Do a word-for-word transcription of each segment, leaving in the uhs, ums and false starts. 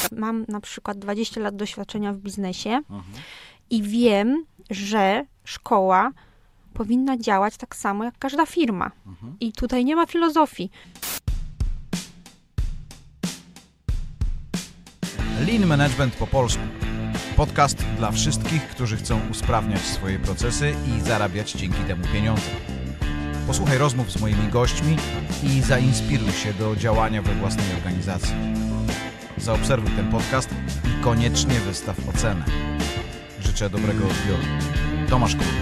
mam na przykład dwadzieścia lat doświadczenia w biznesie Mhm. i wiem, że szkoła powinna działać tak samo jak każda firma. Mhm. I tutaj nie ma filozofii. Lean Management po polsku. Podcast dla wszystkich, którzy chcą usprawniać swoje procesy i zarabiać dzięki temu pieniądze. Posłuchaj rozmów z moimi gośćmi i zainspiruj się do działania we własnej organizacji. Zaobserwuj ten podcast i koniecznie wystaw ocenę. Życzę dobrego odbioru. Tomasz Król.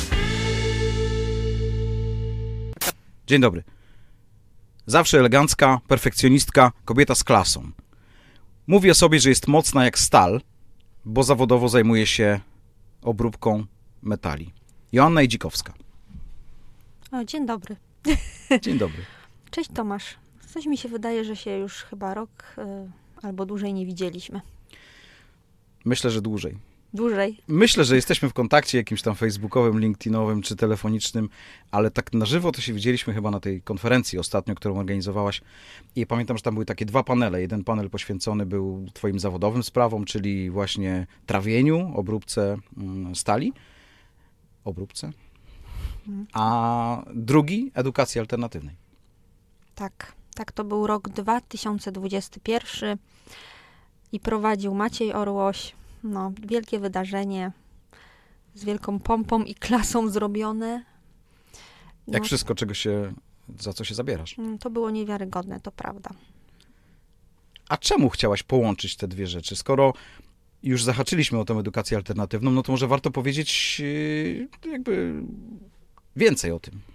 Dzień dobry. Zawsze elegancka, perfekcjonistka, kobieta z klasą. Mówi o sobie, że jest mocna jak stal, bo zawodowo zajmuje się obróbką metali. Joanna Idzikowska. O, dzień dobry. Dzień dobry. Cześć Tomasz. Coś mi się wydaje, że się już chyba rok y, albo dłużej nie widzieliśmy. Myślę, że dłużej. Dłużej. Myślę, że jesteśmy w kontakcie jakimś tam facebookowym, linkedinowym czy telefonicznym, ale tak na żywo to się widzieliśmy chyba na tej konferencji ostatnio, którą organizowałaś. I pamiętam, że tam były takie dwa panele. Jeden panel poświęcony był twoim zawodowym sprawom, czyli właśnie trawieniu, obróbce stali. Obróbce. A drugi edukacji alternatywnej. Tak, tak to był rok dwa tysiące dwudziesty pierwszy i prowadził Maciej Orłoś. No, wielkie wydarzenie, z wielką pompą i klasą zrobione. No, Jak wszystko, czego się, za co się zabierasz. To było niewiarygodne, to prawda. A czemu chciałaś połączyć te dwie rzeczy? Skoro już zahaczyliśmy o tę edukację alternatywną, no to może warto powiedzieć yy, jakby więcej o tym.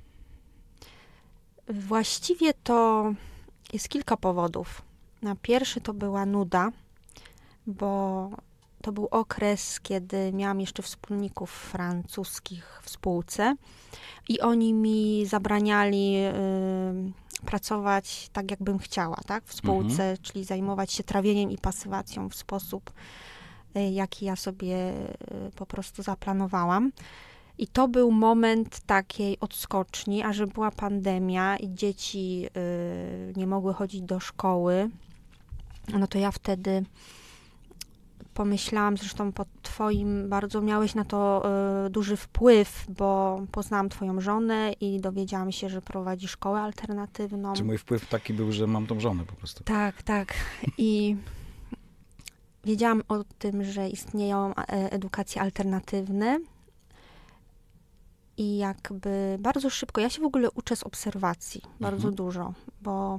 Właściwie to jest kilka powodów. Na pierwszy to była nuda, bo to był okres, kiedy miałam jeszcze wspólników francuskich w spółce i oni mi zabraniali y, pracować tak, jakbym chciała, tak, w spółce, mhm. czyli zajmować się trawieniem i pasywacją w sposób, y, jaki ja sobie y, po prostu zaplanowałam. I to był moment takiej odskoczni, a że była pandemia i dzieci y, nie mogły chodzić do szkoły, no to ja wtedy pomyślałam, zresztą pod twoim bardzo miałeś na to y, duży wpływ, bo poznałam twoją żonę i dowiedziałam się, że prowadzi szkołę alternatywną. Czy mój wpływ taki był, że mam tą żonę po prostu? Tak, tak. I wiedziałam o tym, że istnieją edukacje alternatywne i jakby bardzo szybko, ja się w ogóle uczę z obserwacji, bardzo mhm. dużo, bo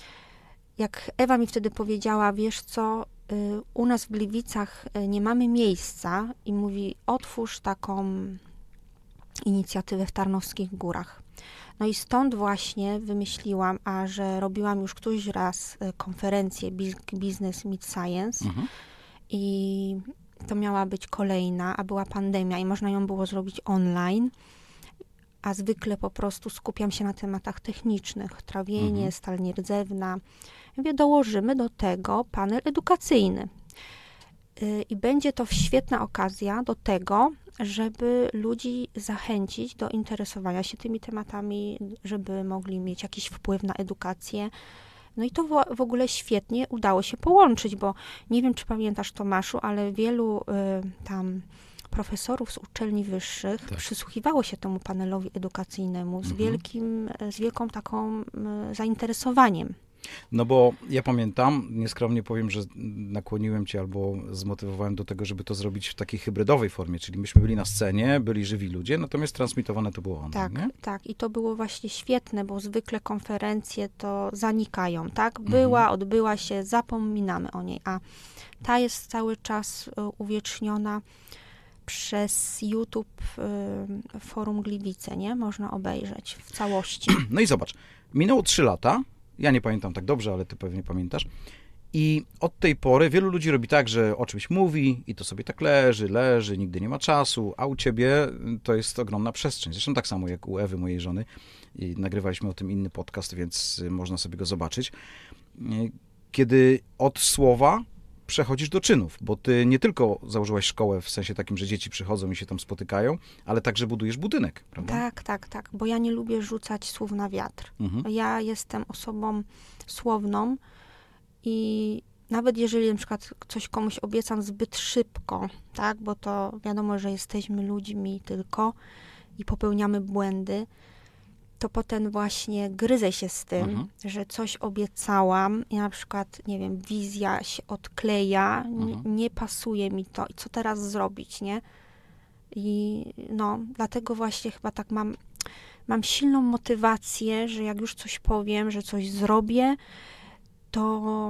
jak Ewa mi wtedy powiedziała, wiesz co, u nas w Gliwicach nie mamy miejsca i mówi, otwórz taką inicjatywę w Tarnowskich Górach. No i stąd właśnie wymyśliłam, a że robiłam już któryś raz konferencję Business Meet Science mhm. i to miała być kolejna, a była pandemia i można ją było zrobić online, a zwykle po prostu skupiam się na tematach technicznych, trawienie, mhm. stal nierdzewna. Mówię, dołożymy do tego panel edukacyjny. Yy, I będzie to świetna okazja do tego, żeby ludzi zachęcić do interesowania się tymi tematami, żeby mogli mieć jakiś wpływ na edukację. No i to w, w ogóle świetnie udało się połączyć, bo nie wiem, czy pamiętasz, Tomaszu, ale wielu yy, tam profesorów z uczelni wyższych tak. przysłuchiwało się temu panelowi edukacyjnemu z, mhm. wielkim, z wielką taką yy, zainteresowaniem. No bo ja pamiętam, nieskromnie powiem, że nakłoniłem cię albo zmotywowałem do tego, żeby to zrobić w takiej hybrydowej formie, czyli myśmy byli na scenie, byli żywi ludzie, natomiast transmitowane to było online, Tak, nie? tak. I to było właśnie świetne, bo zwykle konferencje to zanikają, tak? Była, mhm. odbyła się, zapominamy o niej, a ta jest cały czas uwieczniona przez YouTube y, Forum Gliwice, nie? Można obejrzeć w całości. No i zobacz, minęło trzy lata, ja nie pamiętam tak dobrze, ale ty pewnie pamiętasz. I od tej pory wielu ludzi robi tak, że o czymś mówi i to sobie tak leży, leży, nigdy nie ma czasu, a u ciebie to jest ogromna przestrzeń. Zresztą tak samo jak u Ewy, mojej żony. I nagrywaliśmy o tym inny podcast, więc można sobie go zobaczyć. Kiedy od słowa przechodzisz do czynów, bo ty nie tylko założyłaś szkołę w sensie takim, że dzieci przychodzą i się tam spotykają, ale także budujesz budynek, prawda? Tak, tak, tak, bo ja nie lubię rzucać słów na wiatr. Mhm. Ja jestem osobą słowną i nawet jeżeli na przykład coś komuś obiecam zbyt szybko, tak, bo to wiadomo, że jesteśmy ludźmi tylko i popełniamy błędy, to potem właśnie gryzę się z tym, mhm. że coś obiecałam i na przykład, nie wiem, wizja się odkleja, mhm. nie, nie pasuje mi to i co teraz zrobić, nie? I no, dlatego właśnie chyba tak mam, mam silną motywację, że jak już coś powiem, że coś zrobię, to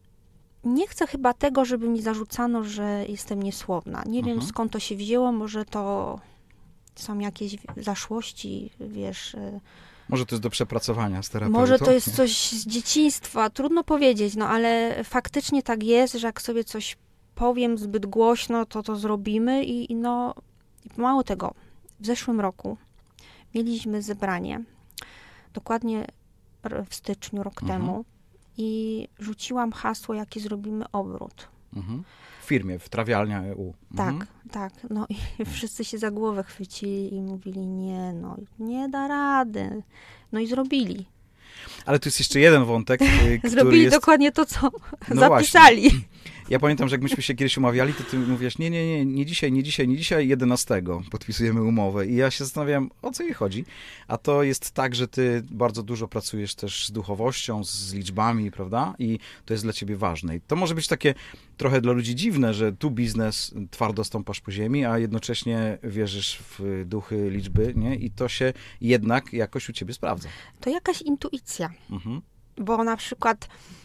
nie chcę chyba tego, żeby mi zarzucano, że jestem niesłowna. Nie mhm. wiem, skąd to się wzięło, może to są jakieś zaszłości, wiesz... Może to jest do przepracowania z terapeutą? Może to jest coś z dzieciństwa, trudno powiedzieć, no ale faktycznie tak jest, że jak sobie coś powiem zbyt głośno, to to zrobimy i, i no, mało tego. W zeszłym roku mieliśmy zebranie, dokładnie w styczniu, rok mhm. temu, i rzuciłam hasło, jaki zrobimy obrót. Mhm. W firmie, w trawialnia E U. Tak, mhm. tak. No i wszyscy się za głowę chwycili i mówili, nie, no, nie da rady. No i zrobili. Ale tu jest jeszcze jeden wątek, który Zrobili jest... dokładnie to, co no zapisali. Właśnie. Ja pamiętam, że jak myśmy się kiedyś umawiali, to ty mówiłaś, nie, nie, nie, nie dzisiaj, nie dzisiaj, nie dzisiaj, jedenastego podpisujemy umowę. I ja się zastanawiam, o co jej chodzi. A to jest tak, że ty bardzo dużo pracujesz też z duchowością, z liczbami, prawda? I to jest dla ciebie ważne. I to może być takie trochę dla ludzi dziwne, że tu biznes, twardo stąpasz po ziemi, a jednocześnie wierzysz w duchy, liczby, nie? I to się jednak jakoś u ciebie sprawdza. To jakaś intuicja. Mhm. Bo na przykład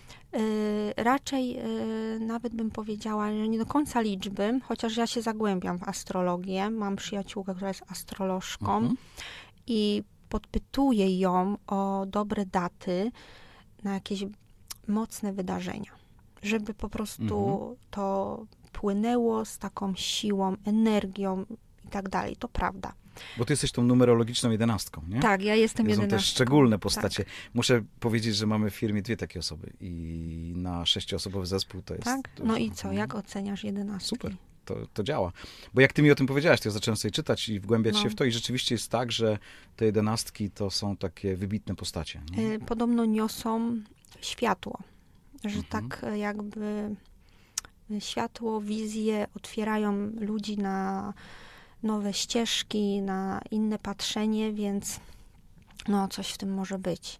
Yy, raczej yy, nawet bym powiedziała, że nie do końca liczby, chociaż ja się zagłębiam w astrologię. Mam przyjaciółkę, która jest astrolożką mhm. i podpytuję ją o dobre daty na jakieś mocne wydarzenia, żeby po prostu mhm. to płynęło z taką siłą, energią i tak dalej. To prawda. Bo ty jesteś tą numerologiczną jedenastką, nie? Tak, ja jestem jedenastką. Są też szczególne postacie. Tak. Muszę powiedzieć, że mamy w firmie dwie takie osoby i na sześcioosobowy zespół to jest... Tak? No i co? Jak oceniasz jedenastki? Super, to, to działa. Bo jak ty mi o tym powiedziałaś, to ja zacząłem sobie czytać i wgłębiać no. się w to i rzeczywiście jest tak, że te jedenastki to są takie wybitne postacie. Nie? Podobno niosą światło, że mhm. tak jakby światło, wizje otwierają ludzi na... nowe ścieżki, na inne patrzenie, więc no coś w tym może być.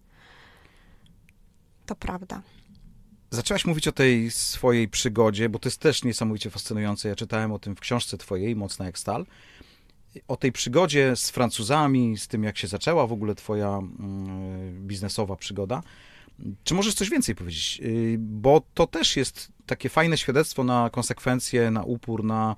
To prawda. Zaczęłaś mówić o tej swojej przygodzie, bo to jest też niesamowicie fascynujące. Ja czytałem o tym w książce twojej, Mocna jak stal. O tej przygodzie z Francuzami, z tym jak się zaczęła w ogóle twoja mm, biznesowa przygoda. Czy możesz coś więcej powiedzieć? Bo to też jest takie fajne świadectwo na konsekwencje, na upór, na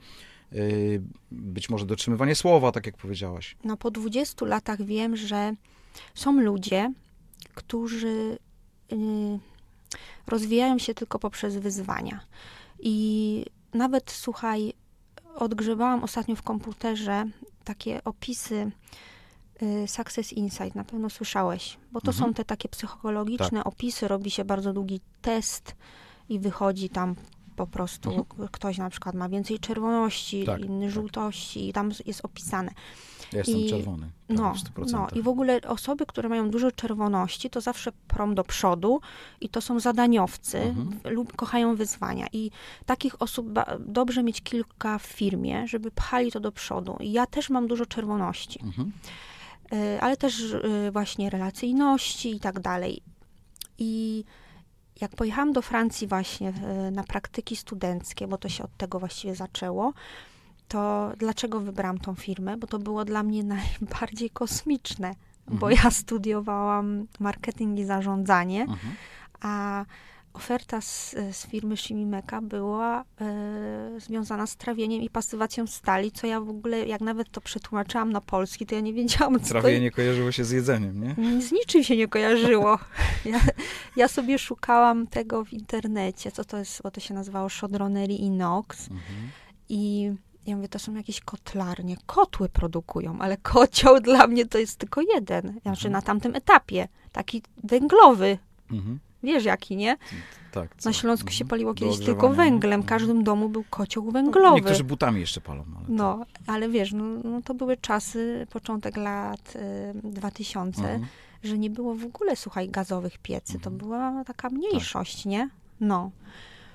być może dotrzymywanie słowa, tak jak powiedziałaś. No po dwudziestu latach wiem, że są ludzie, którzy y, rozwijają się tylko poprzez wyzwania. I nawet, słuchaj, odgrzebałam ostatnio w komputerze takie opisy y, Success Insight, na pewno słyszałeś, bo to mhm. są te takie psychologiczne tak. opisy, robi się bardzo długi test i wychodzi tam po prostu mhm. ktoś na przykład ma więcej czerwoności, tak, inny tak. żółtości i tam jest opisane. Ja jestem I, czerwony. No, no i w ogóle osoby, które mają dużo czerwoności, to zawsze prą do przodu i to są zadaniowcy mhm. lub kochają wyzwania. I takich osób ba- dobrze mieć kilka w firmie, żeby pchali to do przodu. I ja też mam dużo czerwoności. Mhm. Y, ale też y, właśnie relacyjności i tak dalej. I jak pojechałam do Francji właśnie na praktyki studenckie, bo to się od tego właściwie zaczęło, to dlaczego wybrałam tą firmę? Bo to było dla mnie najbardziej kosmiczne, mhm. bo ja studiowałam marketing i zarządzanie, mhm. a oferta z, z firmy Shimimeka była e, związana z trawieniem i pasywacją stali, co ja w ogóle, jak nawet to przetłumaczyłam na polski, to ja nie wiedziałam, co Trawienie to... kojarzyło się z jedzeniem, nie? Z niczym się nie kojarzyło. Ja, ja sobie szukałam tego w internecie, co to jest, bo to się nazywało Chaudronnerie Inox mhm. i ja mówię, to są jakieś kotlarnie, kotły produkują, ale kocioł dla mnie to jest tylko jeden, znaczy mhm. na tamtym etapie, taki węglowy. Mhm. Wiesz jaki, nie? Tak. Co? Na Śląsku się paliło kiedyś tylko węglem. W każdym domu był kocioł węglowy. No, niektórzy butami jeszcze palą. Ale to... No, ale wiesz, no, no to były czasy, początek lat y, dwa tysiące, mhm. że nie było w ogóle, słuchaj, gazowych piecy. Mhm. To była taka mniejszość, tak. nie? No.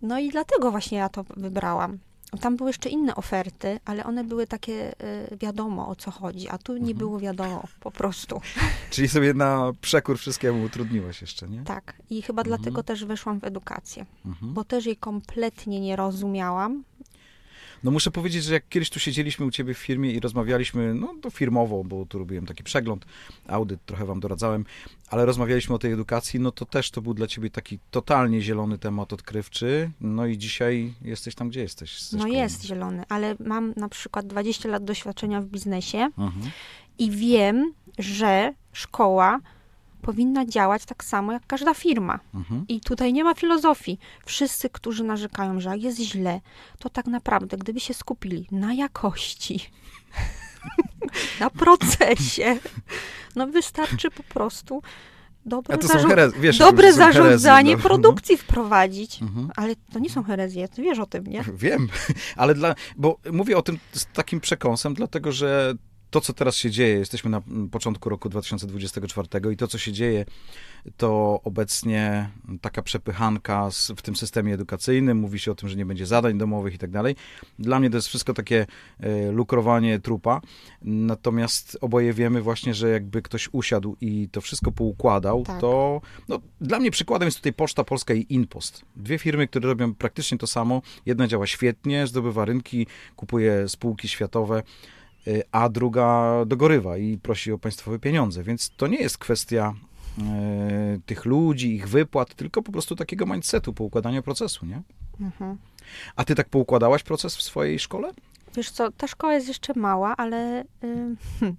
No i dlatego właśnie ja to wybrałam. Tam były jeszcze inne oferty, ale one były takie y, wiadomo, o co chodzi, a tu nie Mhm. było wiadomo, po prostu. Czyli sobie na przekór wszystkiemu utrudniłaś jeszcze, nie? Tak. I chyba Mhm. dlatego też weszłam w edukację, Mhm. bo też jej kompletnie nie rozumiałam. No muszę powiedzieć, że jak kiedyś tu siedzieliśmy u ciebie w firmie i rozmawialiśmy, no to firmowo, bo tu robiłem taki przegląd, audyt, trochę wam doradzałem, ale rozmawialiśmy o tej edukacji, no to też to był dla ciebie taki totalnie zielony temat odkrywczy, no i dzisiaj jesteś tam, gdzie jesteś. ze No szkołą. jest zielony, ale mam na przykład dwadzieścia lat doświadczenia w biznesie Mhm. i wiem, że szkoła powinna działać tak samo jak każda firma. Mhm. I tutaj nie ma filozofii. Wszyscy, którzy narzekają, że jest źle, to tak naprawdę, gdyby się skupili na jakości, na procesie, no wystarczy po prostu dobre, A to są zarząd- herez- wiesz, dobre że są herezje, zarządzanie no. produkcji wprowadzić. Mhm. Ale to nie są herezje, ty wiesz o tym, nie? Wiem, ale dla, bo mówię o tym z takim przekąsem, dlatego że to, co teraz się dzieje, jesteśmy na początku roku dwa tysiące dwudziestego czwartego i to, co się dzieje, to obecnie taka przepychanka z, w tym systemie edukacyjnym, mówi się o tym, że nie będzie zadań domowych i tak dalej. Dla mnie to jest wszystko takie e, lukrowanie trupa, natomiast oboje wiemy właśnie, że jakby ktoś usiadł i to wszystko poukładał, Tak. to no, dla mnie przykładem jest tutaj Poczta Polska i InPost. Dwie firmy, które robią praktycznie to samo. Jedna działa świetnie, zdobywa rynki, kupuje spółki światowe, a druga dogorywa i prosi o państwowe pieniądze. Więc to nie jest kwestia e, tych ludzi, ich wypłat, tylko po prostu takiego mindsetu, poukładania procesu, nie? Mhm. A ty tak poukładałaś proces w swojej szkole? Wiesz co, ta szkoła jest jeszcze mała, ale y, hmm.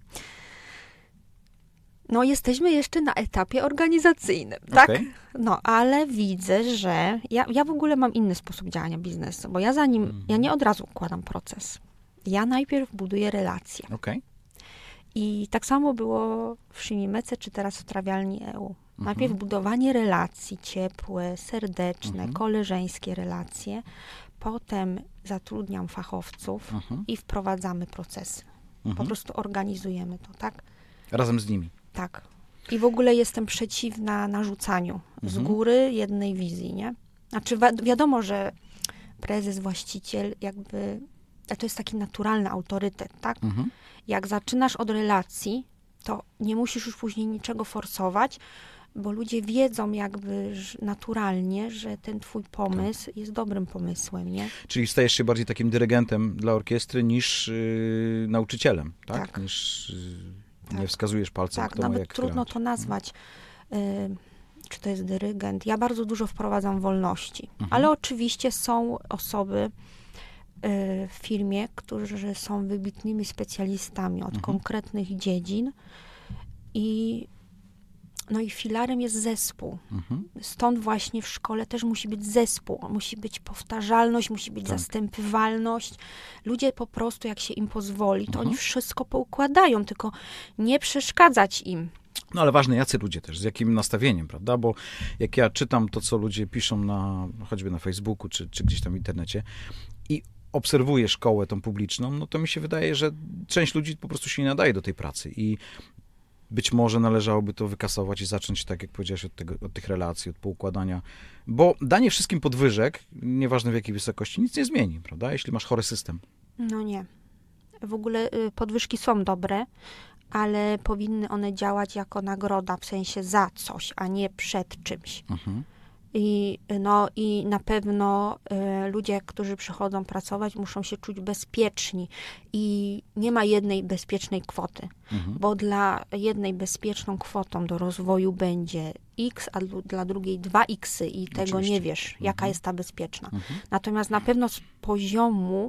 no jesteśmy jeszcze na etapie organizacyjnym, tak? Okej. No, ale widzę, że ja, ja w ogóle mam inny sposób działania biznesu, bo ja zanim, Mhm. ja nie od razu układam proces. Ja najpierw buduję relacje. Okej. I tak samo było w Szymimece, czy teraz w Trawialni E U. Najpierw Mhm. budowanie relacji ciepłe, serdeczne, Mhm. koleżeńskie relacje. Potem zatrudniam fachowców Mhm. i wprowadzamy procesy. Po Mhm. prostu organizujemy to, tak? Razem z nimi. Tak. I w ogóle jestem przeciwna narzucaniu z Mhm. góry jednej wizji, nie? Znaczy wi- wiadomo, że prezes, właściciel jakby, a to jest taki naturalny autorytet, tak? Mhm. Jak zaczynasz od relacji, to nie musisz już później niczego forsować, bo ludzie wiedzą jakby że naturalnie, że ten twój pomysł jest dobrym pomysłem, nie? Czyli stajesz się bardziej takim dyrygentem dla orkiestry niż yy, nauczycielem, tak? Tak. Niż yy, Tak. nie wskazujesz palcem, Tak, kto ma nawet jak trudno grać. to nazwać, y, czy to jest dyrygent. Ja bardzo dużo wprowadzam wolności, Mhm. ale oczywiście są osoby y, w firmie, którzy są wybitnymi specjalistami od Mhm. konkretnych dziedzin i no i filarem jest zespół. Mhm. Stąd właśnie w szkole też musi być zespół, musi być powtarzalność, musi być Tak. zastępywalność. Ludzie po prostu, jak się im pozwoli, to Mhm. oni wszystko poukładają, tylko nie przeszkadzać im. No ale ważne, jacy ludzie też, z jakim nastawieniem, prawda? Bo jak ja czytam to, co ludzie piszą na, choćby na Facebooku, czy, czy gdzieś tam w internecie i obserwuję szkołę tą publiczną, no to mi się wydaje, że część ludzi po prostu się nie nadaje do tej pracy i być może należałoby to wykasować i zacząć, tak jak powiedziałeś, od, tego, od tych relacji, od poukładania, bo danie wszystkim podwyżek, nieważne w jakiej wysokości, nic nie zmieni, prawda? Jeśli masz chory system. No nie. W ogóle y, podwyżki są dobre, ale powinny one działać jako nagroda, w sensie za coś, a nie przed czymś. Mhm. I, no, i na pewno y, ludzie, którzy przychodzą pracować, muszą się czuć bezpieczni. I nie ma jednej bezpiecznej kwoty, Mhm. bo dla jednej bezpieczną kwotą do rozwoju będzie X, a dlu- dla drugiej dwa X i tego Oczywiście. nie wiesz, jaka Mhm. jest ta bezpieczna. Mhm. Natomiast na pewno z poziomu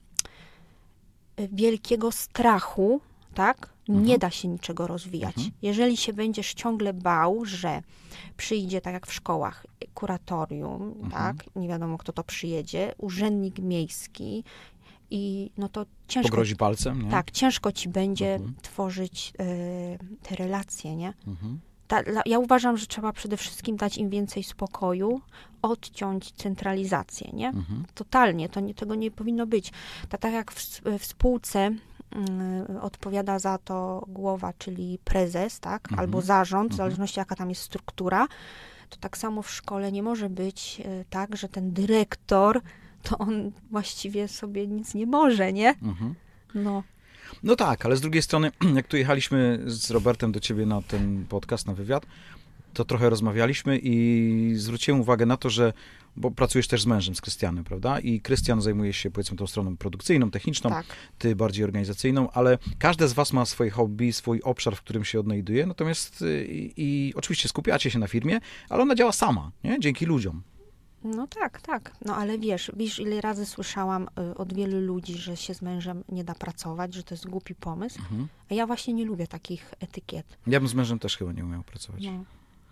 y, wielkiego strachu, tak, Mhm. nie da się niczego rozwijać. Mhm. Jeżeli się będziesz ciągle bał, że przyjdzie, tak jak w szkołach, kuratorium, Mhm. tak, nie wiadomo kto to przyjedzie, urzędnik miejski i no to ciężko, Pogrozi palcem, nie? tak, ciężko ci będzie Mhm. tworzyć y, te relacje, nie? Mhm. Ta, dla- ja uważam, że trzeba przede wszystkim dać im więcej spokoju, odciąć centralizację, nie? Mhm. Totalnie, to nie, tego nie powinno być. Tak, tak jak w, s- w spółce y, odpowiada za to głowa, czyli prezes, tak, Mhm. albo zarząd, w Mhm. zależności jaka tam jest struktura, to tak samo w szkole nie może być y, tak, że ten dyrektor, to on właściwie sobie nic nie może, nie? Mhm. No. No tak, ale z drugiej strony, jak tu jechaliśmy z Robertem do ciebie na ten podcast, na wywiad, to trochę rozmawialiśmy i zwróciłem uwagę na to, że, bo pracujesz też z mężem, z Krystianem, prawda? I Krystian zajmuje się, powiedzmy, tą stroną produkcyjną, techniczną, Tak. ty bardziej organizacyjną, ale każde z was ma swoje hobby, swój obszar, w którym się odnajduje, natomiast i, i oczywiście skupiacie się na firmie, ale ona działa sama, nie? Dzięki ludziom. No tak, tak. No ale wiesz, wiesz, ile razy słyszałam y, od wielu ludzi, że się z mężem nie da pracować, że to jest głupi pomysł. Mhm. A ja właśnie nie lubię takich etykiet. Ja bym z mężem też chyba nie umiał pracować. No.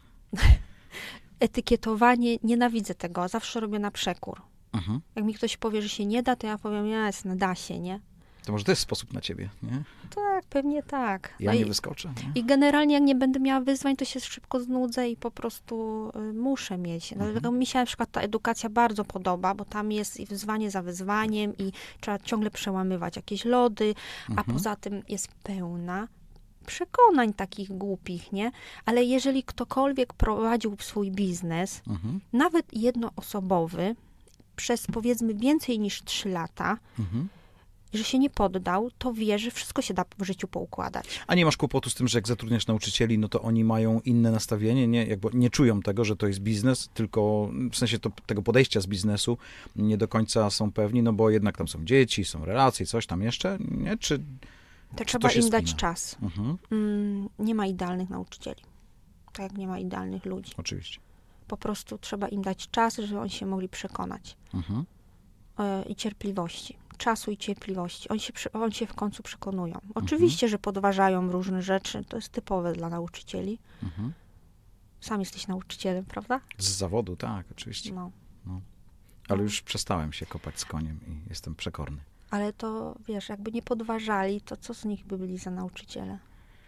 Etykietowanie, nienawidzę tego. Zawsze robię na przekór. Mhm. Jak mi ktoś powie, że się nie da, to ja powiem, jasne, da się, nie? To może to jest sposób na ciebie, nie? Tak, pewnie tak. Ja No nie i, wyskoczę. Nie? I generalnie jak nie będę miała wyzwań, to się szybko znudzę i po prostu y, muszę mieć. Mhm. Dlatego mi się na przykład ta edukacja bardzo podoba, bo tam jest i wyzwanie za wyzwaniem i trzeba ciągle przełamywać jakieś lody, a Mhm. poza tym jest pełna przekonań takich głupich, nie? Ale jeżeli ktokolwiek prowadził swój biznes, Mhm. nawet jednoosobowy, przez powiedzmy więcej niż trzy lata, Mhm. że się nie poddał, to wie, że wszystko się da w życiu poukładać. A nie masz kłopotu z tym, że jak zatrudniasz nauczycieli, no to oni mają inne nastawienie, nie, jakby nie czują tego, że to jest biznes, tylko w sensie to, tego podejścia z biznesu nie do końca są pewni, no bo jednak tam są dzieci, są relacje, coś tam jeszcze, nie? Czy... To trzeba się im dać spina? czas. Mhm, Mm, nie ma idealnych nauczycieli. Tak jak nie ma idealnych ludzi. oczywiście. Po prostu trzeba im dać czas, żeby oni się mogli przekonać. Mhm. E, I cierpliwości. Czasu i cierpliwości. Oni się, przy- oni się w końcu przekonują. Oczywiście, że podważają różne rzeczy. To jest typowe dla nauczycieli. Mhm. Sam jesteś nauczycielem, prawda? Z zawodu, tak, oczywiście. No. Ale już przestałem się kopać z koniem i jestem przekorny. Ale to, wiesz, jakby nie podważali, to co z nich by byli za nauczyciele?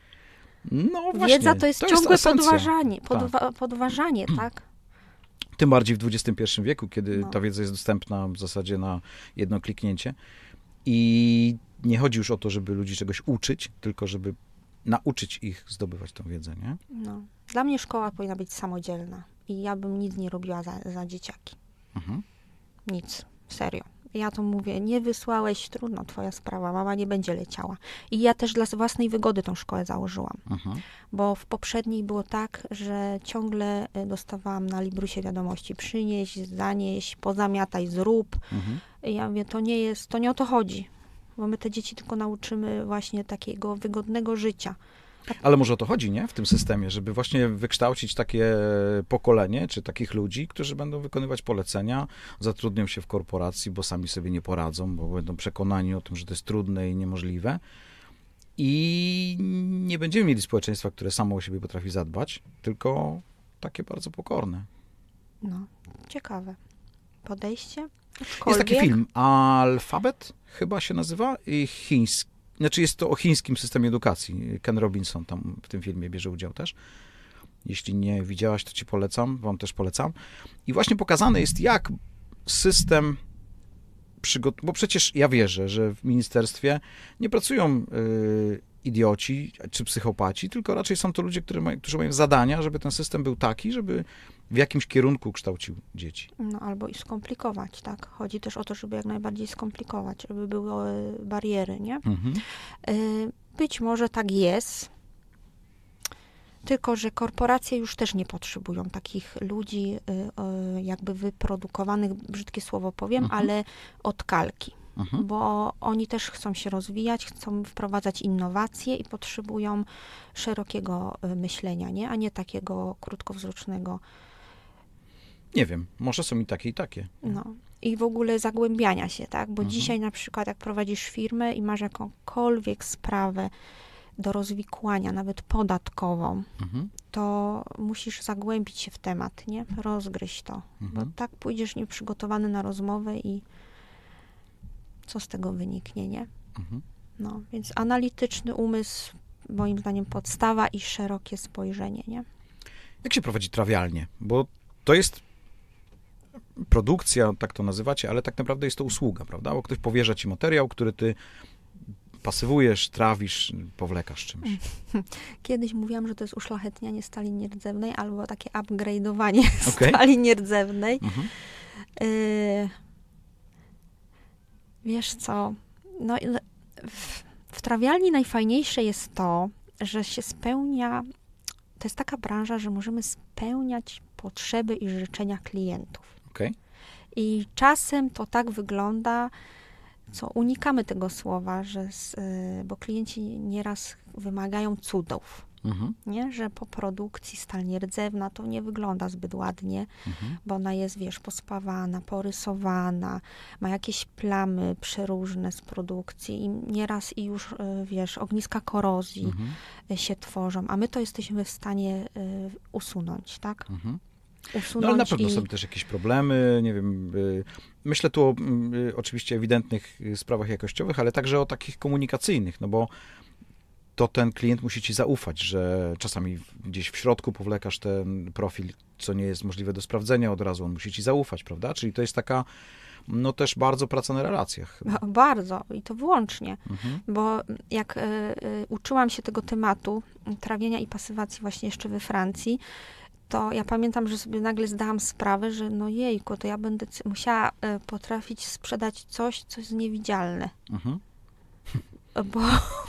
No właśnie. Wiedza to jest ciągłe esencja. podważanie. Podwa- podważanie, tak? Tym bardziej w dwudziestym pierwszym wieku, kiedy No. ta wiedza jest dostępna w zasadzie na jedno kliknięcie. I nie chodzi już o to, żeby ludzi czegoś uczyć, tylko żeby nauczyć ich zdobywać tą wiedzę, nie? No. Dla mnie szkoła powinna być samodzielna. I ja bym nic nie robiła za, za dzieciaki. Mhm. Nic. Serio. Ja to mówię, nie wysłałeś, trudno, twoja sprawa, mama nie będzie leciała. I ja też dla własnej wygody tą szkołę założyłam. Mhm. Bo w poprzedniej było tak, że ciągle y, dostawałam na Librusie wiadomości: przynieś, zanieś, pozamiataj, zrób. Mhm. I ja mówię, to nie jest, to nie o to chodzi. Bo my te dzieci tylko nauczymy właśnie takiego wygodnego życia. Ale może o to chodzi, nie? W tym systemie, żeby właśnie wykształcić takie pokolenie, czy takich ludzi, którzy będą wykonywać polecenia, zatrudnią się w korporacji, bo sami sobie nie poradzą, bo będą przekonani o tym, że to jest trudne i niemożliwe. I nie będziemy mieli społeczeństwa, które samo o siebie potrafi zadbać, tylko takie bardzo pokorne. No, ciekawe. Podejście? Jest Aczkolwiek- taki film, Alfabet chyba się nazywa, i chiński. Znaczy jest to o chińskim systemie edukacji. Ken Robinson tam w tym filmie bierze udział też. Jeśli nie widziałaś, to ci polecam, wam też polecam. I właśnie pokazane jest, jak system przygotowuje, bo przecież ja wierzę, że w ministerstwie nie pracują y, idioci czy psychopaci, tylko raczej są to ludzie, którzy mają, którzy mają zadania, żeby ten system był taki, żeby w jakimś kierunku kształcił dzieci. No, albo i skomplikować, tak? Chodzi też o to, żeby jak najbardziej skomplikować, żeby były y, bariery, nie? Mhm. Y, Być może tak jest, tylko że korporacje już też nie potrzebują takich ludzi y, y, jakby wyprodukowanych, brzydkie słowo powiem, Mhm. ale od kalki. Mhm. Bo oni też chcą się rozwijać, chcą wprowadzać innowacje i potrzebują szerokiego y, myślenia, nie? A nie takiego krótkowzrocznego. Nie wiem, może są i takie, i takie. No. I w ogóle zagłębiania się, tak? Bo Mhm. dzisiaj na przykład jak prowadzisz firmę i masz jakąkolwiek sprawę do rozwikłania, nawet podatkową, Mhm. to musisz zagłębić się w temat, nie? Rozgryźć to. Mhm. Bo tak pójdziesz nieprzygotowany na rozmowę i co z tego wyniknie, nie? Mhm. No, więc analityczny umysł, moim zdaniem podstawa i szerokie spojrzenie, nie? Jak się prowadzi trawialnie? Bo to jest produkcja, tak to nazywacie, ale tak naprawdę jest to usługa, prawda? Bo ktoś powierza ci materiał, który ty pasywujesz, trawisz, powlekasz czymś. Kiedyś mówiłam, że to jest uszlachetnianie stali nierdzewnej albo takie upgrade'owanie Okay. stali nierdzewnej. Mhm. Y, wiesz co, no w, w trawialni najfajniejsze jest to, że się spełnia, to jest taka branża, że możemy spełniać potrzeby i życzenia klientów. Okay. I czasem to tak wygląda, co unikamy tego słowa, że z, bo klienci nieraz wymagają cudów. Mhm. Nie? Że po produkcji stal nierdzewna to nie wygląda zbyt ładnie, Mhm. bo ona jest, wiesz, pospawana, porysowana, ma jakieś plamy przeróżne z produkcji i nieraz i już, wiesz, ogniska korozji Mhm. się tworzą, a my to jesteśmy w stanie usunąć, tak? Mhm. Usunąć No ale na pewno i... są też jakieś problemy, nie wiem, y, myślę tu o y, oczywiście ewidentnych y, sprawach jakościowych, ale także o takich komunikacyjnych, no bo to ten klient musi ci zaufać, że czasami gdzieś w środku powlekasz ten profil, co nie jest możliwe do sprawdzenia od razu, on musi ci zaufać, prawda? Czyli to jest taka, no też bardzo praca na relacjach. Chyba. Bardzo i to wyłącznie, Mhm. bo jak y, y, uczyłam się tego tematu trawienia i pasywacji właśnie jeszcze we Francji, to ja pamiętam, że sobie nagle zdałam sprawę, że no jejku, to ja będę musiała y, potrafić sprzedać coś, co jest niewidzialne. Mhm. Bo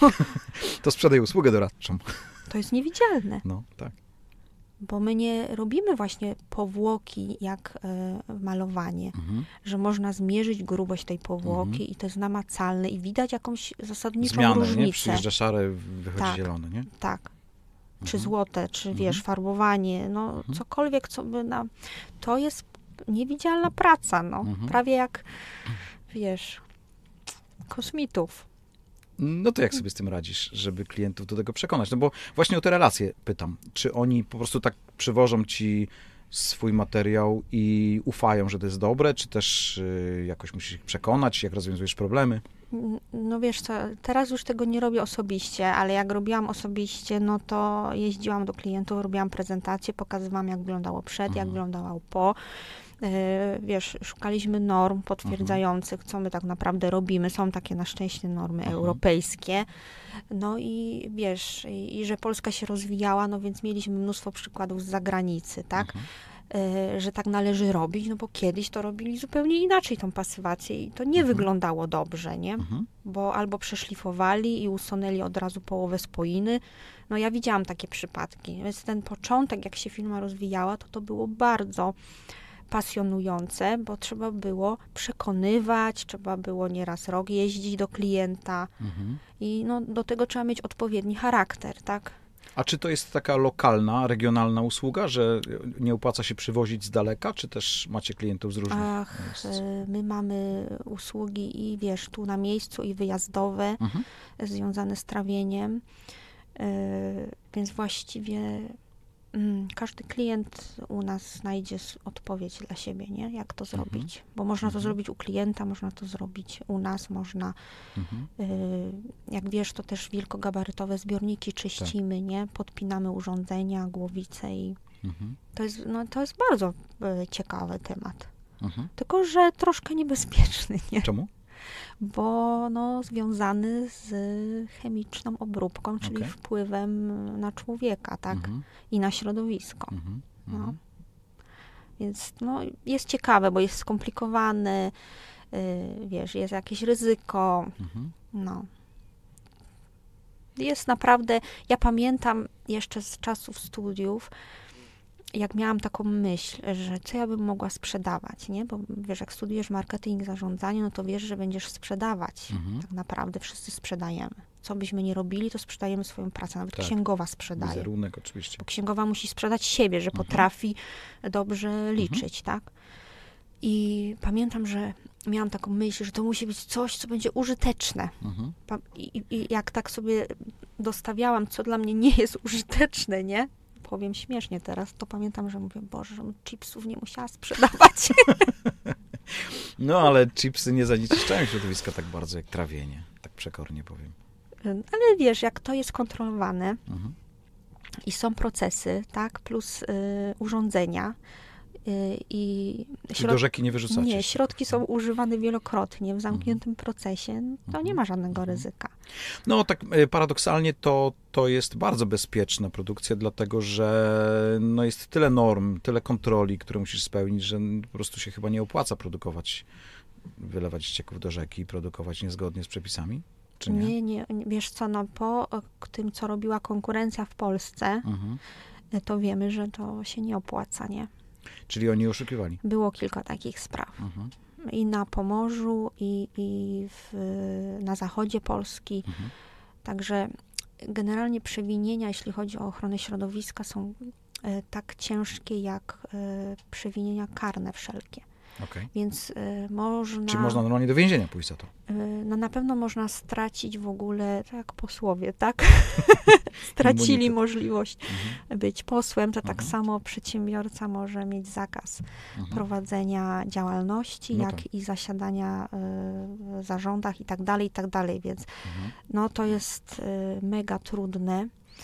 To sprzedaj usługę doradczą. to jest niewidzialne. No, tak. Bo my nie robimy właśnie powłoki jak y, malowanie, Mhm. że można zmierzyć grubość tej powłoki Mhm. i to jest namacalne i widać jakąś zasadniczą Zmianę, różnicę. nie? Przyjeżdża szare, wychodzi Tak. zielone, nie? Tak. Czy Mhm. złote, czy Mhm. wiesz, farbowanie, no Mhm. cokolwiek, co by nam... To jest niewidzialna praca, no. Mhm. Prawie jak, wiesz, kosmitów. No to jak sobie z tym radzisz, żeby klientów do tego przekonać? No bo właśnie o te relacje pytam. Czy oni po prostu tak przywożą ci swój materiał i ufają, że to jest dobre, czy też y, jakoś musisz ich przekonać, jak rozwiązujesz problemy? No wiesz co, teraz już tego nie robię osobiście, ale jak robiłam osobiście, no to jeździłam do klientów, robiłam prezentacje, pokazywałam, jak wyglądało przed, Mhm. jak wyglądało po. Yy, wiesz, szukaliśmy norm potwierdzających, co my tak naprawdę robimy. Są takie na szczęście normy Mhm. europejskie. No i wiesz, i, i że Polska się rozwijała, no więc mieliśmy mnóstwo przykładów z zagranicy, tak? Mhm. Yy, że tak należy robić, no bo kiedyś to robili zupełnie inaczej tą pasywację i to nie Mhm. wyglądało dobrze, nie? Mhm. Bo albo przeszlifowali i usunęli od razu połowę spoiny. No ja widziałam takie przypadki. Więc ten początek, jak się firma rozwijała, to to było bardzo pasjonujące, bo trzeba było przekonywać, trzeba było nieraz rok jeździć do klienta Mhm. i no, do tego trzeba mieć odpowiedni charakter, tak? A czy to jest taka lokalna, regionalna usługa, że nie opłaca się przywozić z daleka, czy też macie klientów z różnych Ach, miejsc? y, my mamy usługi i wiesz, tu na miejscu i wyjazdowe, Mhm. związane z trawieniem, y, więc właściwie mm, każdy klient u nas znajdzie s- odpowiedź dla siebie, nie? Jak to Mhm. zrobić. Bo można to Mhm. zrobić u klienta, można to zrobić u nas, można, Mhm. y, jak wiesz, to też wielkogabarytowe zbiorniki czyścimy, nie? Podpinamy urządzenia, głowice i Mhm. to jest, no, to jest bardzo y, ciekawy temat. Mhm. Tylko, że troszkę niebezpieczny, nie? Czemu? Bo no, związany z chemiczną obróbką, czyli Okej. wpływem na człowieka, tak? Mhm. I na środowisko. Mhm. No. Mhm. Więc no, jest ciekawe, bo jest skomplikowany, yy, wiesz, jest jakieś ryzyko, Mhm. no. Jest naprawdę, ja pamiętam jeszcze z czasów studiów, jak miałam taką myśl, że co ja bym mogła sprzedawać, nie? Bo wiesz, jak studiujesz marketing, zarządzanie, no to wiesz, że będziesz sprzedawać. Mhm. Tak naprawdę wszyscy sprzedajemy. Co byśmy nie robili, to sprzedajemy swoją pracę. Nawet Tak. księgowa sprzedaje. Wizerunek oczywiście. Bo księgowa musi sprzedać siebie, że potrafi dobrze liczyć, tak? I pamiętam, że miałam taką myśl, że to musi być coś, co będzie użyteczne. Mhm. Pa- I, i jak tak sobie dostawiałam, co dla mnie nie jest użyteczne, nie? Powiem śmiesznie teraz, to pamiętam, że mówię, Boże, żebym chipsów nie musiała sprzedawać. No, ale chipsy nie zanieczyszczają środowiska tak bardzo jak trawienie. Tak przekornie powiem. Ale wiesz, jak to jest kontrolowane Mhm. i są procesy, tak, plus y, urządzenia, i Czyli do rzeki nie wyrzucacie? Nie, środki są używane wielokrotnie w zamkniętym procesie, to nie ma żadnego ryzyka. No tak paradoksalnie to, to jest bardzo bezpieczna produkcja, dlatego że no jest tyle norm, tyle kontroli, które musisz spełnić, że po prostu się chyba nie opłaca produkować, wylewać ścieków do rzeki i produkować niezgodnie z przepisami, czy nie? Nie, nie, wiesz co, no po tym, co robiła konkurencja w Polsce, mhm. to wiemy, że to się nie opłaca, nie? Czyli oni oszukiwali? Było kilka takich spraw. Mhm. I na Pomorzu, i, i w, na zachodzie Polski. Mhm. Także generalnie przewinienia, jeśli chodzi o ochronę środowiska, są e, tak ciężkie, jak e, przewinienia karne wszelkie. Okay. Więc y, można... Czy można normalnie do więzienia pójść za to? Y, no na pewno można stracić w ogóle, tak jak posłowie, tak? Stracili Immunitet. możliwość mhm. być posłem, to mhm. tak samo przedsiębiorca może mieć zakaz mhm. prowadzenia działalności, no jak tak. i zasiadania y, w zarządach i tak dalej, i tak dalej, więc mhm. no to jest y, mega trudne.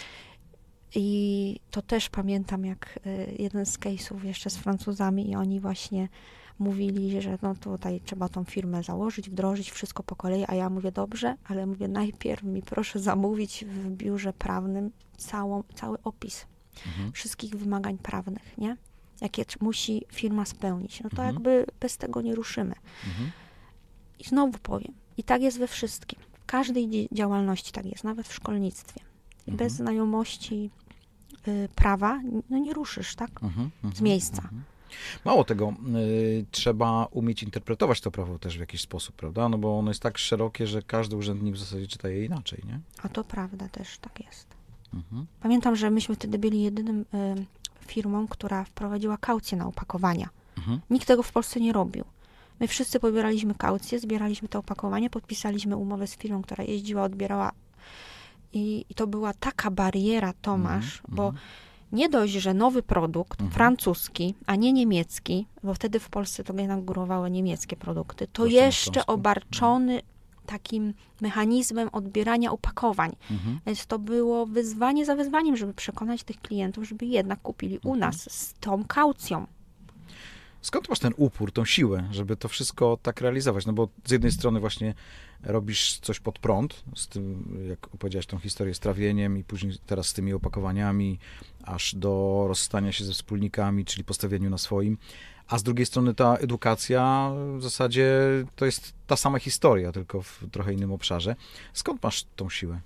I to też pamiętam, jak y, jeden z case'ów jeszcze z Francuzami i oni właśnie mówili, że no tutaj trzeba tą firmę założyć, wdrożyć, wszystko po kolei, a ja mówię, dobrze, ale mówię, najpierw mi proszę zamówić w biurze prawnym całą, cały opis mhm. wszystkich wymagań prawnych, nie? Jakie musi firma spełnić. No to mhm. jakby bez tego nie ruszymy. Mhm. I znowu powiem, i tak jest we wszystkim. W każdej działalności tak jest, nawet w szkolnictwie. Mhm. Bez znajomości y, prawa, no nie ruszysz, tak? Mhm. Z miejsca. Mhm. Mało tego, y, trzeba umieć interpretować to prawo też w jakiś sposób, prawda? No bo ono jest tak szerokie, że każdy urzędnik w zasadzie czyta je inaczej, nie? A to prawda, też tak jest. Mhm. Pamiętam, że myśmy wtedy byli jedynym y, firmą, która wprowadziła kaucję na opakowania. Mhm. Nikt tego w Polsce nie robił. My wszyscy pobieraliśmy kaucję, zbieraliśmy to opakowanie, podpisaliśmy umowę z firmą, która jeździła, odbierała i, i to była taka bariera, Tomasz, mhm. bo nie dość, że nowy produkt, mhm. francuski, a nie niemiecki, bo wtedy w Polsce to jednak górowały niemieckie produkty, to Właśnie jeszcze obarczony mhm. takim mechanizmem odbierania opakowań. Mhm. Więc to było wyzwanie za wyzwaniem, żeby przekonać tych klientów, żeby jednak kupili mhm. u nas z tą kaucją. Skąd masz ten upór, tą siłę, żeby to wszystko tak realizować? No bo z jednej strony właśnie robisz coś pod prąd, z tym, jak opowiedziałeś tą historię z trawieniem i później teraz z tymi opakowaniami, aż do rozstania się ze wspólnikami, czyli postawieniu na swoim, a z drugiej strony ta edukacja w zasadzie to jest ta sama historia, tylko w trochę innym obszarze. Skąd masz tą siłę?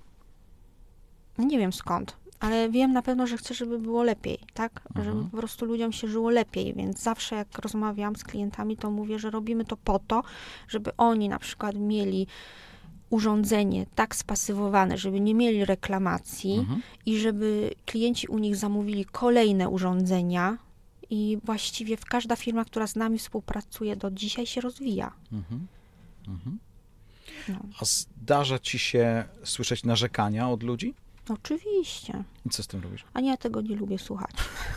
Nie wiem skąd. Ale wiem na pewno, że chcę, żeby było lepiej, tak? Aha. Żeby po prostu ludziom się żyło lepiej, więc zawsze jak rozmawiam z klientami, to mówię, że robimy to po to, żeby oni na przykład mieli urządzenie tak spasywowane, żeby nie mieli reklamacji Aha. i żeby klienci u nich zamówili kolejne urządzenia i właściwie każda firma, która z nami współpracuje do dzisiaj się rozwija. Mhm. Mhm. No. A zdarza ci się słyszeć narzekania od ludzi? Oczywiście. I co z tym robisz? A ja tego nie lubię słuchać.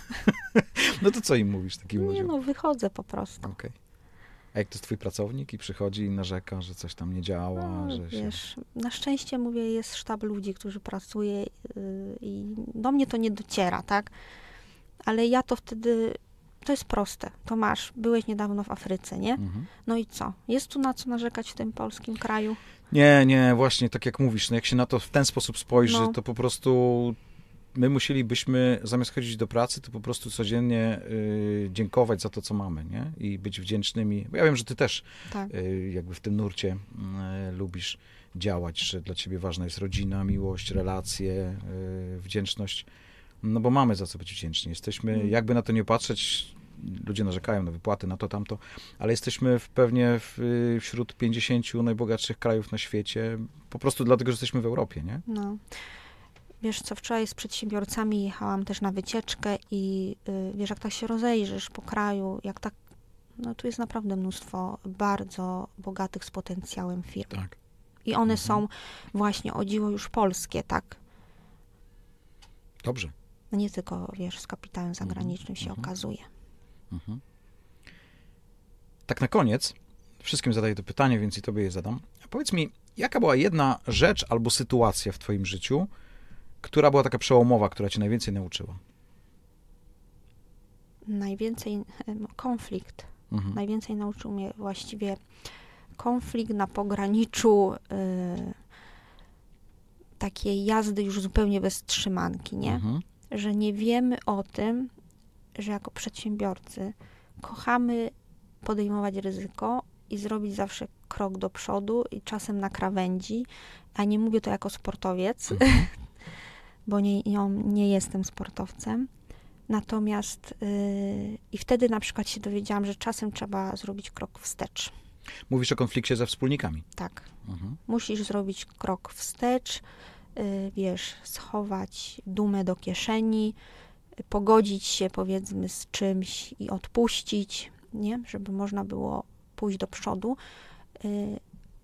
No to co im mówisz takim ludziom? Nie no, wychodzę po prostu. Okay. A jak to jest twój pracownik i przychodzi i narzeka, że coś tam nie działa? No, że wiesz, się... na szczęście, mówię, jest sztab ludzi, którzy pracuje yy, i do mnie to nie dociera, tak? Ale ja to wtedy... To jest proste. Tomasz, byłeś niedawno w Afryce, nie? Mhm. No i co? Jest tu na co narzekać w tym polskim kraju? Nie, nie, właśnie tak jak mówisz, no jak się na to w ten sposób spojrzy, no. to po prostu my musielibyśmy, zamiast chodzić do pracy, to po prostu codziennie y, dziękować za to, co mamy, nie? I być wdzięcznymi. Bo ja wiem, że ty też tak. y, jakby w tym nurcie y, lubisz działać, że dla ciebie ważna jest rodzina, miłość, relacje, y, wdzięczność. No bo mamy za co być wdzięczni. Jesteśmy, mm. jakby na to nie patrzeć, ludzie narzekają na wypłaty, na to, tamto, ale jesteśmy w, pewnie w, wśród pięćdziesięciu najbogatszych krajów na świecie, po prostu dlatego, że jesteśmy w Europie, nie? No. Wiesz co, wczoraj z przedsiębiorcami jechałam też na wycieczkę i y, wiesz, jak tak się rozejrzysz po kraju, jak tak, no tu jest naprawdę mnóstwo bardzo bogatych z potencjałem firm. Tak. I one mhm. są właśnie, o dziwo, już polskie, tak? Dobrze. Nie tylko, wiesz, z kapitałem zagranicznym mhm. się mhm. okazuje. Mhm. Tak na koniec, wszystkim zadaję to pytanie, więc i tobie je zadam. Powiedz mi, jaka była jedna rzecz albo sytuacja w twoim życiu, która była taka przełomowa, która cię najwięcej nauczyła? najwięcej em, konflikt, Mhm. najwięcej nauczył mnie właściwie konflikt na pograniczu y, takiej jazdy już zupełnie bez trzymanki, nie? Mhm. Że nie wiemy o tym, że jako przedsiębiorcy kochamy podejmować ryzyko i zrobić zawsze krok do przodu i czasem na krawędzi, a nie mówię to jako sportowiec, Mhm. bo nie, nie, nie jestem sportowcem. Natomiast yy, i wtedy na przykład się dowiedziałam, że czasem trzeba zrobić krok wstecz. Mówisz o konflikcie ze wspólnikami. Tak. Mhm. Musisz zrobić krok wstecz, yy, wiesz, schować dumę do kieszeni, y, pogodzić się powiedzmy z czymś i odpuścić, nie? Żeby można było pójść do przodu. Yy,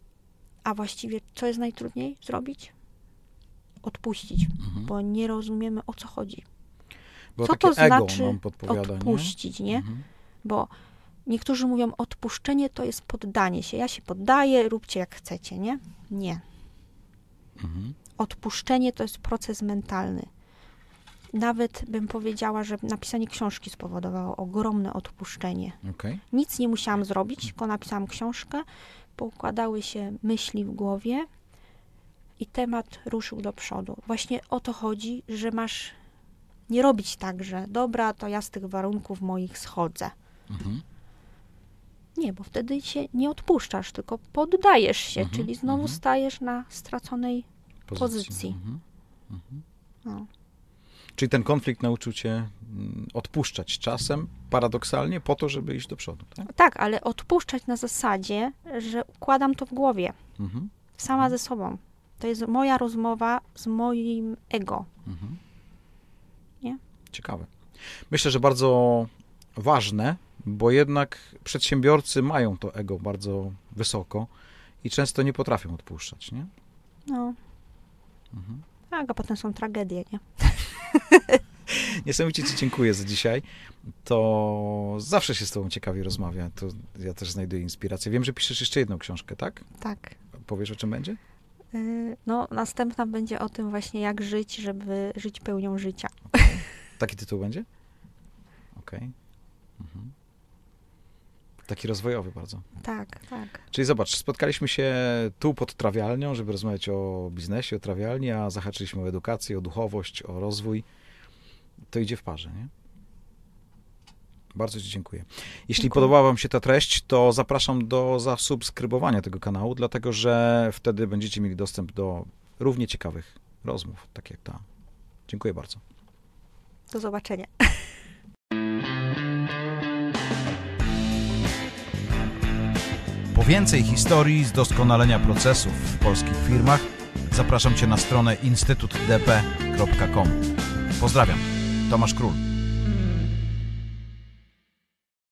a właściwie co jest najtrudniej zrobić? Odpuścić, Mhm. bo nie rozumiemy, o co chodzi. Bo Co takie to ego znaczy nam podpowiada, odpuścić, nie? Mhm. Bo niektórzy mówią, odpuszczenie to jest poddanie się. Ja się poddaję, róbcie jak chcecie, nie? Nie. Mhm. Odpuszczenie to jest proces mentalny. Nawet bym powiedziała, że napisanie książki spowodowało ogromne odpuszczenie. Okej. Nic nie musiałam zrobić, tylko napisałam książkę, poukładały się myśli w głowie i temat ruszył do przodu. Właśnie o to chodzi, że masz nie robić tak, że dobra, to ja z tych warunków moich schodzę. Mhm. Nie, bo wtedy się nie odpuszczasz, tylko poddajesz się, Mhm, czyli znowu mhm. stajesz na straconej pozycji. Mhm. Mhm. No. Czyli ten konflikt nauczył cię mm, odpuszczać czasem, paradoksalnie, po to, żeby iść do przodu, tak? Tak, ale odpuszczać na zasadzie, że układam to w głowie, Mhm. sama ze sobą. To jest moja rozmowa z moim ego. Mhm. Nie? Ciekawe. Myślę, że bardzo ważne, bo jednak przedsiębiorcy mają to ego bardzo wysoko i często nie potrafią odpuszczać, nie? No. Mhm. Tak, a potem są tragedie, nie? Niesamowicie ci dziękuję za dzisiaj. To zawsze się z tobą ciekawie rozmawia. To ja też znajduję inspirację. Wiem, że piszesz jeszcze jedną książkę, tak? Tak. Powiesz, o czym będzie? Yy, No, następna będzie o tym właśnie, jak żyć, żeby żyć pełnią życia. Taki tytuł będzie? Okej. Mhm. Taki rozwojowy bardzo. Tak, tak. Czyli zobacz, spotkaliśmy się tu pod trawialnią, żeby rozmawiać o biznesie, o trawialni, a zahaczyliśmy o edukację, o duchowość, o rozwój. To idzie w parze, nie? Bardzo ci dziękuję. Jeśli Dziękuję. podobała wam się ta treść, to zapraszam do zasubskrybowania tego kanału, dlatego że wtedy będziecie mieli dostęp do równie ciekawych rozmów, tak jak ta. Dziękuję bardzo. Do zobaczenia. Po więcej historii z doskonalenia procesów w polskich firmach zapraszam Cię na stronę instytut d p kropka com. Pozdrawiam, Tomasz Król.